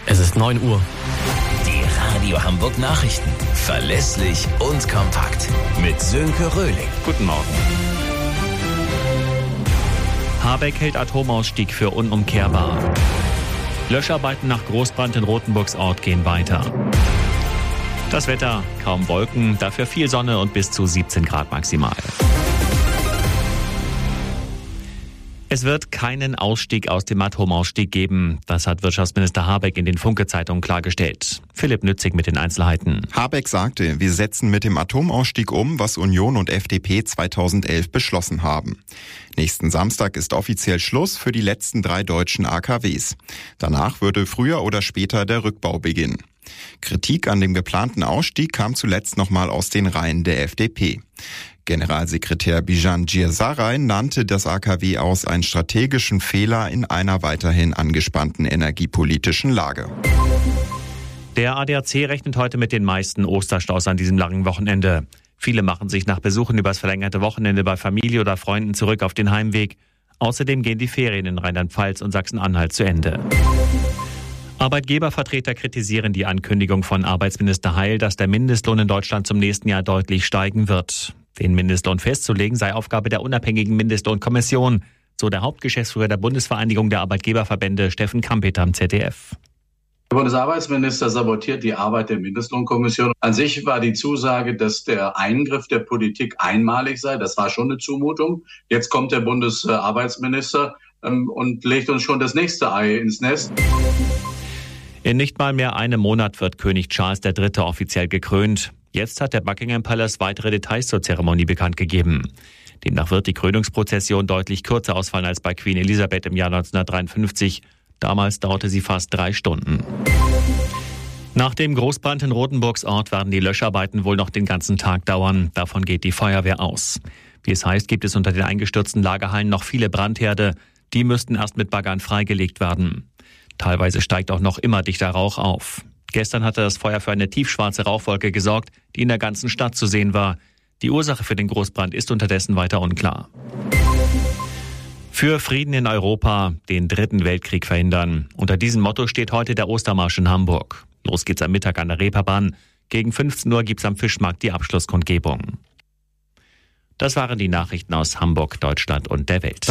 Es ist 9 Uhr. Die Radio Hamburg Nachrichten. Verlässlich und kompakt. Mit Sönke Röhling. Guten Morgen. Habeck hält Atomausstieg für unumkehrbar. Löscharbeiten nach Großbrand in Rothenburgs Ort gehen weiter. Das Wetter, kaum Wolken, dafür viel Sonne und bis zu 17 Grad maximal. Es wird keinen Ausstieg aus dem Atomausstieg geben. Das hat Wirtschaftsminister Habeck in den Funke-Zeitungen klargestellt. Philipp Nützig mit den Einzelheiten. Habeck sagte, wir setzen mit dem Atomausstieg um, was Union und FDP 2011 beschlossen haben. Nächsten Samstag ist offiziell Schluss für die letzten 3 deutschen AKWs. Danach würde früher oder später der Rückbau beginnen. Kritik an dem geplanten Ausstieg kam zuletzt nochmal aus den Reihen der FDP. Generalsekretär Bijan Girsaray nannte das AKW aus einen strategischen Fehler in einer weiterhin angespannten energiepolitischen Lage. Der ADAC rechnet heute mit den meisten Osterstaus an diesem langen Wochenende. Viele machen sich nach Besuchen übers verlängerte Wochenende bei Familie oder Freunden zurück auf den Heimweg. Außerdem gehen die Ferien in Rheinland-Pfalz und Sachsen-Anhalt zu Ende. Arbeitgebervertreter kritisieren die Ankündigung von Arbeitsminister Heil, dass der Mindestlohn in Deutschland zum nächsten Jahr deutlich steigen wird. Den Mindestlohn festzulegen sei Aufgabe der unabhängigen Mindestlohnkommission, so der Hauptgeschäftsführer der Bundesvereinigung der Arbeitgeberverbände Steffen Kampeter am ZDF. Der Bundesarbeitsminister sabotiert die Arbeit der Mindestlohnkommission. An sich war die Zusage, dass der Eingriff der Politik einmalig sei. Das war schon eine Zumutung. Jetzt kommt der Bundesarbeitsminister und legt uns schon das nächste Ei ins Nest. In nicht mal mehr einem Monat wird König Charles III. Offiziell gekrönt. Jetzt hat der Buckingham Palace weitere Details zur Zeremonie bekannt gegeben. Demnach wird die Krönungsprozession deutlich kürzer ausfallen als bei Queen Elisabeth im Jahr 1953. Damals dauerte sie fast 3 Stunden. Nach dem Großbrand in Rothenburgs Ort werden die Löscharbeiten wohl noch den ganzen Tag dauern. Davon geht die Feuerwehr aus. Wie es heißt, gibt es unter den eingestürzten Lagerhallen noch viele Brandherde. Die müssten erst mit Baggern freigelegt werden. Teilweise steigt auch noch immer dichter Rauch auf. Gestern hatte das Feuer für eine tiefschwarze Rauchwolke gesorgt, die in der ganzen Stadt zu sehen war. Die Ursache für den Großbrand ist unterdessen weiter unklar. Für Frieden in Europa, den 3. Weltkrieg verhindern. Unter diesem Motto steht heute der Ostermarsch in Hamburg. Los geht's am Mittag an der Reeperbahn. Gegen 15 Uhr gibt's am Fischmarkt die Abschlusskundgebung. Das waren die Nachrichten aus Hamburg, Deutschland und der Welt.